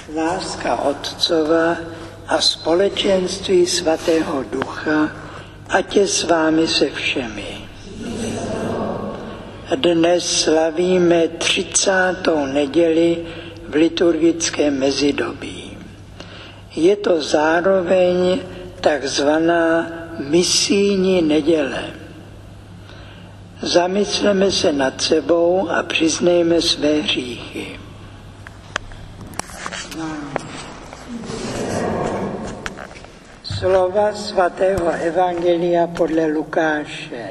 Láska Otcova a společenství Svatého Ducha, ať je s vámi se všemi. Dnes slavíme 30. neděli v liturgickém mezidobí. Je to zároveň takzvaná misijní neděle. Zamysleme se nad sebou a přiznejme své hříchy. Slova svatého Evangelia podle Lukáše.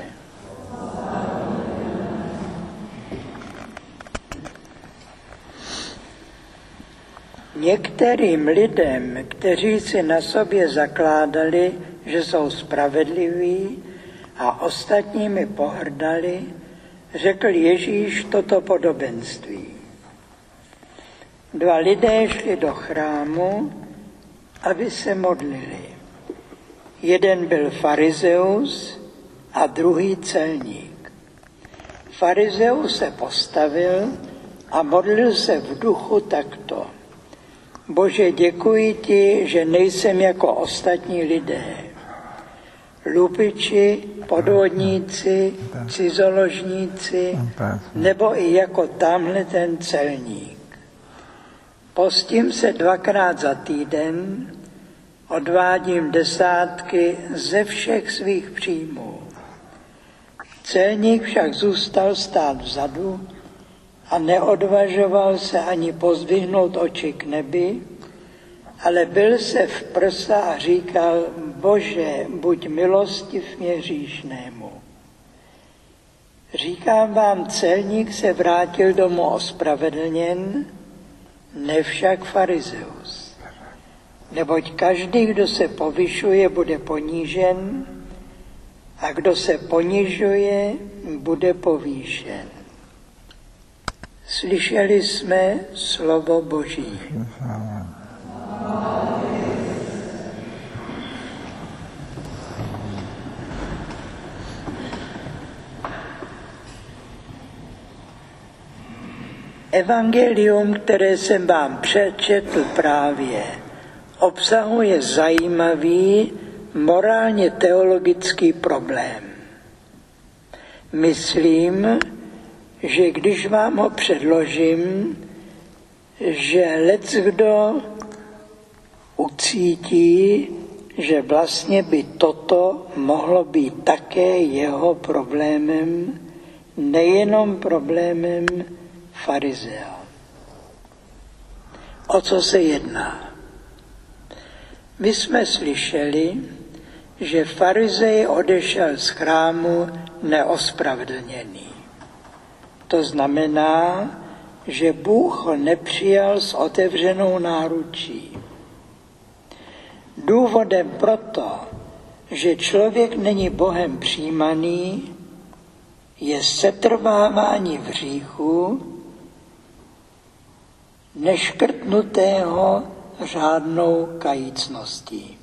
Některým lidem, kteří si na sobě zakládali, že jsou spravedliví a ostatními pohrdali, řekl Ježíš toto podobenství. 2 lidé šli do chrámu, aby se modlili. Jeden byl farizeus a druhý celník. Farizeus se postavil a modlil se v duchu takto. Bože, děkuji ti, že nejsem jako ostatní lidé. Lupiči, podvodníci, cizoložníci, nebo i jako tamhle ten celník. Postím se 2krát za týden, odvádím 10 ze všech svých příjmů. Celník však zůstal stát vzadu a neodvažoval se ani pozdvihnout oči k nebi, ale bil se v prsa a říkal, Bože, buď milostiv mě hříšnému. Říkám vám, celník se vrátil domů ospravedlněn, ne však farizeus. Neboť každý, kdo se povyšuje, bude ponížen, a kdo se ponižuje, bude povýšen. Slyšeli jsme slovo Boží. Evangelium, které jsem vám přečetl právě, obsahuje zajímavý morálně teologický problém. Myslím, že když vám ho předložím, že leckdo ucítí, že vlastně by toto mohlo být také jeho problémem, nejenom problémem farizea. O co se jedná? My jsme slyšeli, že farizej odešel z chrámu neospravedlněný. To znamená, že Bůh ho nepřijal s otevřenou náručí. Důvodem proto, že člověk není Bohem přijímaný, je setrvávání v hříchu, neškrtnutého řádnou kajícností.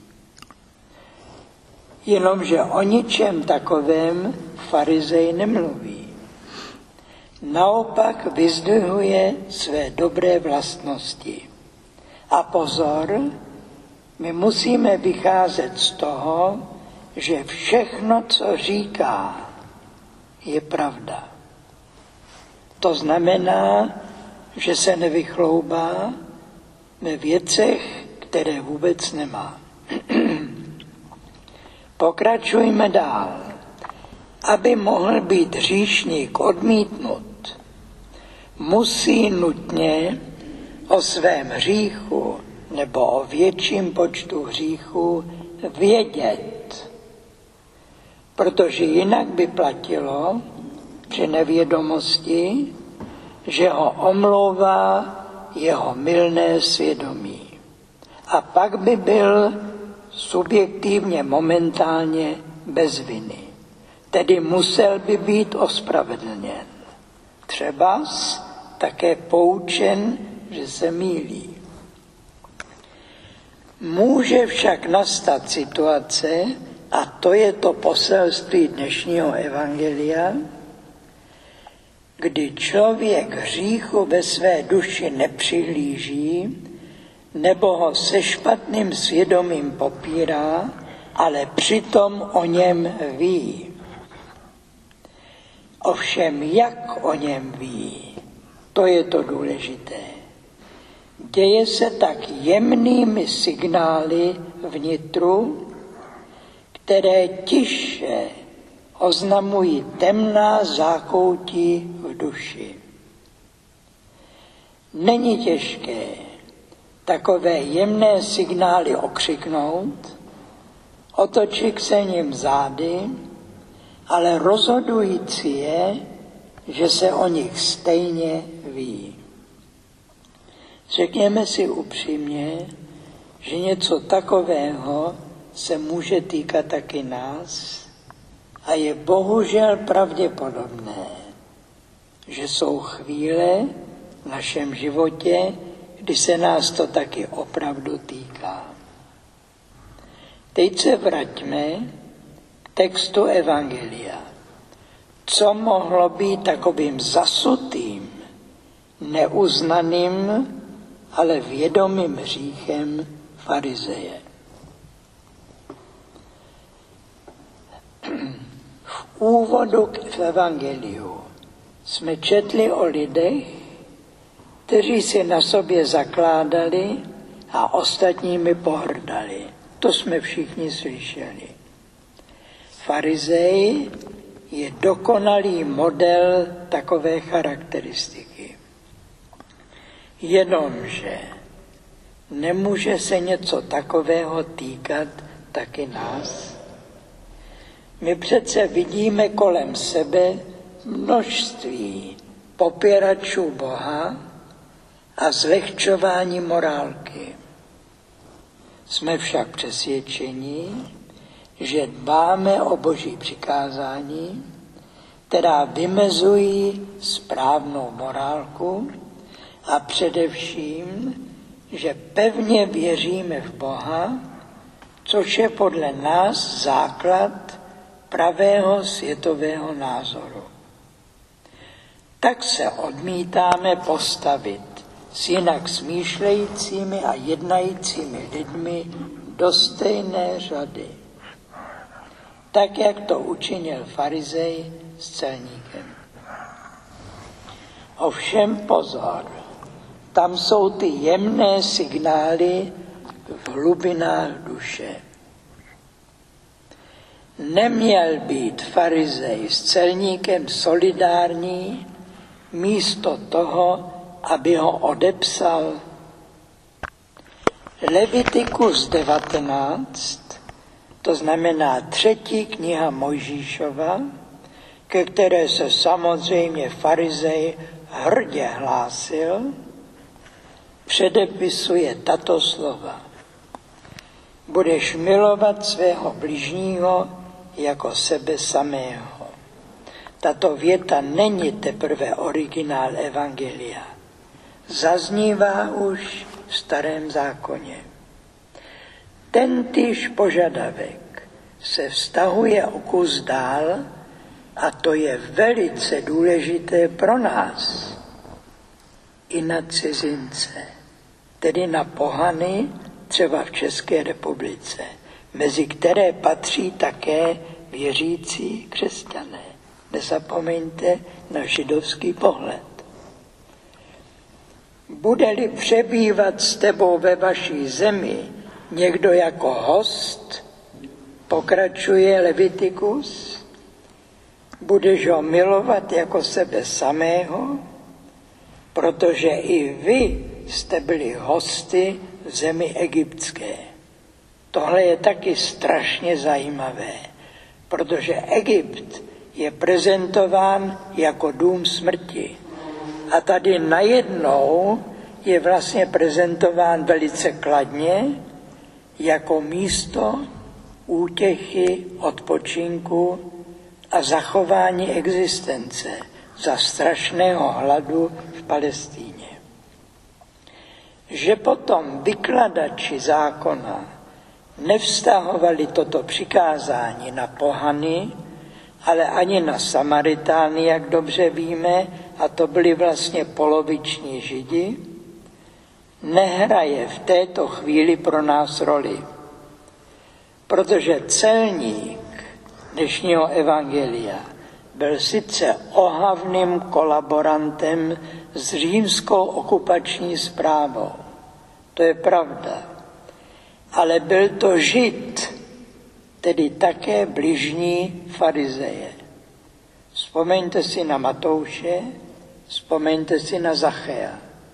Jenomže o ničem takovém farizej nemluví. Naopak vyzdvihuje své dobré vlastnosti. A pozor, my musíme vycházet z toho, že všechno, co říká, je pravda. To znamená, že se nevychloubá ve věcech, které vůbec nemá. Pokračujme dál. Aby mohl být hříšník odmítnut, musí nutně o svém hříchu nebo o větším počtu hříchů vědět. Protože jinak by platilo při nevědomosti, že ho omlouvá jeho mylné svědomí. A pak by byl subjektivně momentálně bez viny. Tedy musel by být ospravedlněn. Třebas také poučen, že se mýlí. Může však nastat situace, a to je to poselství dnešního evangelia, kdy člověk hříchu ve své duši nepřihlíží, nebo ho se špatným svědomím popírá, ale přitom o něm ví. Ovšem, jak o něm ví, to je to důležité. Děje se tak jemnými signály vnitru, které tiše oznamují temná zákoutí v duši. Není těžké takové jemné signály okřiknout, otočit se ním zády, ale rozhodující je, že se o nich stejně ví. Řekněme si upřímně, že něco takového se může týkat taky nás a je bohužel pravděpodobné, že jsou chvíle v našem životě, kdy se nás to taky opravdu týká. Teď se vraťme k textu Evangelia. Co mohlo být takovým zasutým, neuznaným, ale vědomým hříchem farizeje? V úvodu k Evangeliu jsme četli o lidech, kteří si na sobě zakládali a ostatními pohrdali. To jsme všichni slyšeli. Farizej je dokonalý model takové charakteristiky. Jenomže nemůže se něco takového týkat taky nás. My přece vidíme kolem sebe množství popíračů Boha a zlehčování morálky. Jsme však přesvědčeni, že dbáme o Boží přikázání, která vymezují správnou morálku a především, že pevně věříme v Boha, což je podle nás základ pravého světového názoru. Tak se odmítáme postavit s jinak smýšlejícími a jednajícími lidmi do stejné řady. Tak, jak to učinil farizej s celníkem. Ovšem pozor, tam jsou ty jemné signály v hlubinách duše. Neměl být farizej s celníkem solidární místo toho, aby ho odepsal. Levitikus 19, to znamená 3. kniha Mojžíšova, ke které se samozřejmě farizej hrdě hlásil, předepisuje tato slova. Budeš milovat svého bližního jako sebe samého. Tato věta není teprve originál Evangelia. Zaznívá už v Starém zákoně. Tentýž požadavek se vztahuje o kus dál a to je velice důležité pro nás. I na cizince, tedy na pohany, třeba v České republice, mezi které patří také věřící křesťané. Nezapomeňte na židovský pohled. Bude-li přebývat s tebou ve vaší zemi někdo jako host, pokračuje Levitikus, budeš ho milovat jako sebe samého, protože i vy jste byli hosty v zemi egyptské. Tohle je taky strašně zajímavé, protože Egypt je prezentován jako dům smrti. A tady najednou je vlastně prezentován velice kladně jako místo útěchy, odpočinku a zachování existence za strašného hladu v Palestíně. Že potom vykladači zákona nevztahovali toto přikázání na pohany, ale ani na Samaritány, jak dobře víme, a to byli vlastně poloviční Židi, nehraje v této chvíli pro nás roli, protože celník dnešního evangelia byl sice ohavným kolaborantem s římskou okupační správou. To je pravda. Ale byl to Žid, tedy také bližní farizeje. Vzpomeňte si na Matouše, vzpomeňte si na Zachea.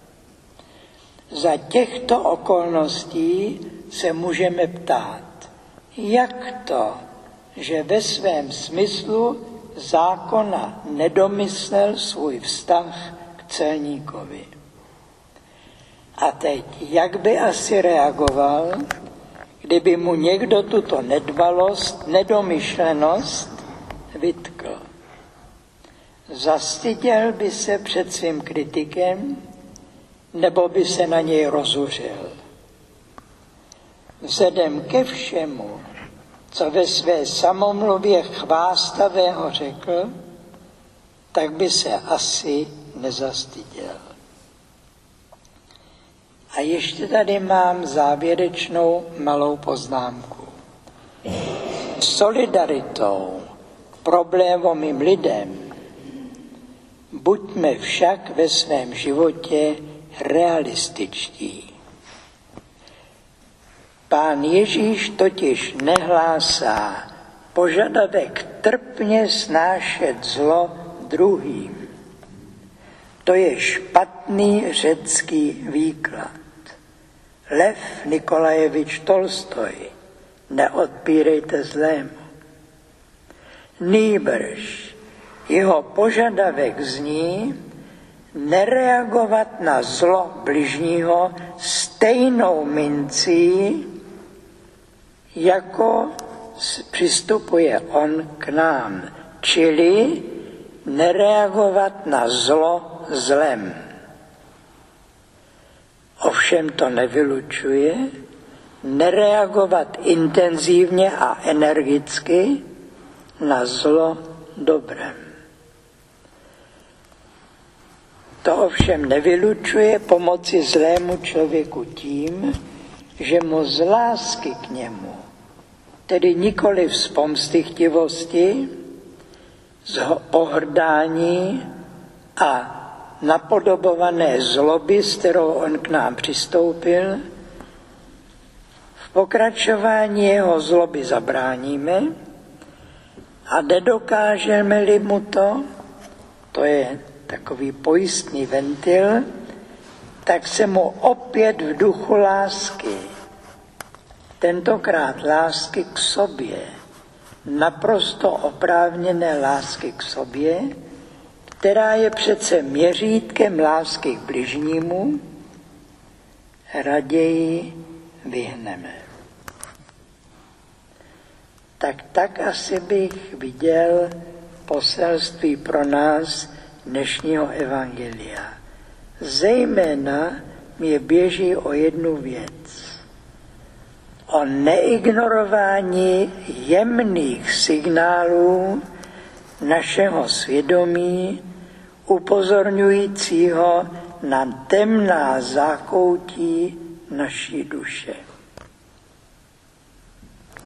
Za těchto okolností se můžeme ptát, jak to, že ve svém smyslu zákona nedomyslel svůj vztah k celníkovi. A teď, jak by asi reagoval, kdyby mu někdo tuto nedbalost, nedomyšlenost vytkl? Zastyděl by se před svým kritikem, nebo by se na něj rozuřil? Vzhledem ke všemu, co ve své samomluvě chvástavého řekl, tak by se asi nezastyděl. A ještě tady mám závěrečnou malou poznámku. Solidaritou problémovým lidem buďme však ve svém životě realističtí. Pán Ježíš totiž nehlásá požadavek trpně snášet zlo druhým. To je špatný řecký výklad. Lev Nikolajevič Tolstoj, neodpírejte zlému. Nýbrž jeho požadavek zní nereagovat na zlo bližního stejnou mincí, jako přistupuje on k nám, čili nereagovat na zlo zlem. Ovšem to nevylučuje nereagovat intenzivně a energicky na zlo dobrem. To ovšem nevylučuje pomoci zlému člověku tím, že mu z lásky k němu, tedy nikoli z pomstychtivosti, z pohrdání a napodobované zloby, s kterou on k nám přistoupil, v pokračování jeho zloby zabráníme a nedokážeme-li mu to je takový pojistný ventil, tak se mu opět v duchu lásky, tentokrát lásky k sobě, naprosto oprávněné lásky k sobě, která je přece měřítkem lásky k bližnímu, raději vyhneme. Tak asi bych viděl poselství pro nás dnešního evangelia. Zejména mě běží o jednu věc. O neignorování jemných signálů našeho svědomí, upozorňujícího na temná zákoutí naší duše.